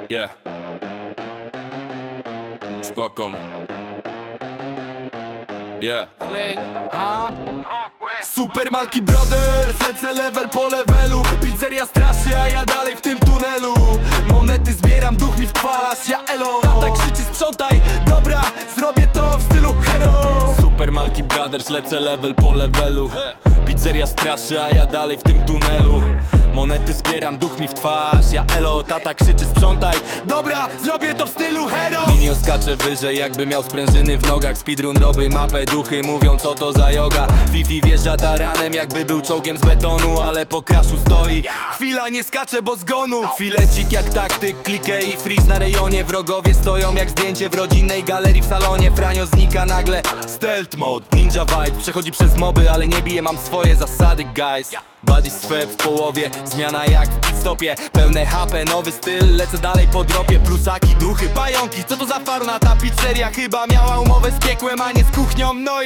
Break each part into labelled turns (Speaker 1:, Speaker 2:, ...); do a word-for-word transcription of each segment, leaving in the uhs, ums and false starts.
Speaker 1: Yeah. Spoko. Yeah.
Speaker 2: Super Malki Brothers, lecę level po levelu. Pizzeria straszy, a ja dalej w tym tunelu. Monety zbieram, duch mi w twarz, ja elo. Tata krzyczy sprzątaj, dobra, zrobię to w stylu hero.
Speaker 1: Super Malki Brothers, lecę level po levelu. Pizzeria straszy, a ja dalej w tym tunelu. Monety zbieram, duch mi w twarz, ja elo. Tata krzyczy sprzątaj,
Speaker 2: Dobra, zrobię to w stylu hero.
Speaker 1: Minio skacze wyżej, jakby miał sprężyny w nogach. Speedrun robi mapę, duchy mówią co to za yoga. Fifi wjeżdża taranem, jakby był czołgiem z betonu, ale po crashu stoi.
Speaker 2: Chwila, nie skaczę, bo zgonu.
Speaker 1: Filecik jak taktyk, klikę i freeze na rejonie. Wrogowie stoją jak zdjęcie w rodzinnej galerii w salonie. Franio znika nagle, stealth mode, ninja vibe. Przechodzi przez moby, ale nie bije, mam swoje zasady guys. Body swep w połowie, zmiana jak w pitstopie. Pełne H P, nowy styl, lecę dalej po dropie. Plusaki, duchy, pająki, co to za farna ta pizzeria? Chyba miała umowę z piekłem, a nie z kuchnią, no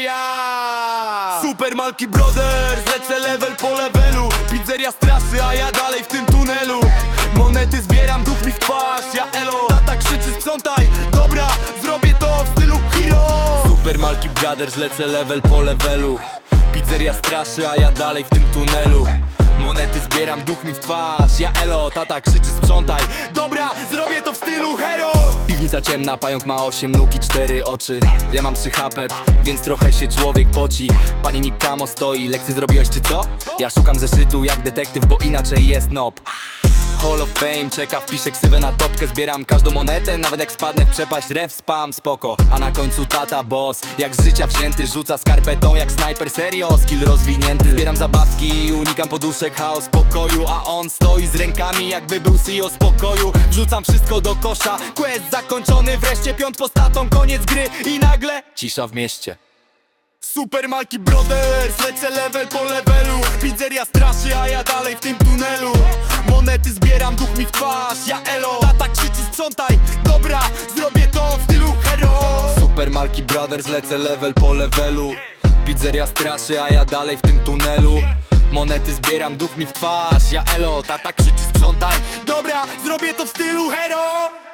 Speaker 1: ja.
Speaker 2: Super Malki Brothers, lecę level po levelu. Pizzeria straszy, a ja dalej w tym tunelu. Monety zbieram, duch mi w twarz, ja elo. Tata krzyczy sprzątaj, dobra, zrobię to w stylu hero.
Speaker 1: Super Malki Brothers, lecę level po levelu. Pizzeria straszy, a ja dalej w tym tunelu. Monety zbieram, duch mi w twarz, ja elo. Tata krzyczy sprzątaj,
Speaker 2: Dobra, zrobię to w stylu hero.
Speaker 1: piwnica ciemna, pająk ma osiem nóg i cztery oczy. Ja mam trzy H P, więc trochę się człowiek poci. Pani Nikamo stoi, lekcje zrobiłeś czy co? Ja szukam zeszytu jak detektyw, bo inaczej jest nob. Hall of Fame czeka, wpiszę ksywę na topkę. Zbieram każdą monetę, nawet jak spadnę w przepaść. Ref, spam, spoko, a na końcu tata boss. Jak z życia wzięty, rzuca skarpetą jak snajper. Serio, skill rozwinięty. Zbieram zabawki i unikam poduszek, chaos pokoju. A on stoi z rękami jakby był C E O spokoju. Wrzucam wszystko do kosza, quest zakończony. Wreszcie piąt postatą, koniec gry i nagle cisza w mieście.
Speaker 2: Super Malki Brothers, lecę level po levelu. Pizzeria straszy, a ja dalej w tym tunelu. Monety zbieram, duch mi w twarz, ja elo. Tata krzyczy sprzątaj, dobra, zrobię to w stylu hero.
Speaker 1: Super Malki Brothers, lecę level po levelu. Pizzeria straszy, a ja dalej w tym tunelu. Monety zbieram, duch mi w twarz, ja elo. Tata krzyczy sprzątaj,
Speaker 2: Dobra, zrobię to w stylu hero.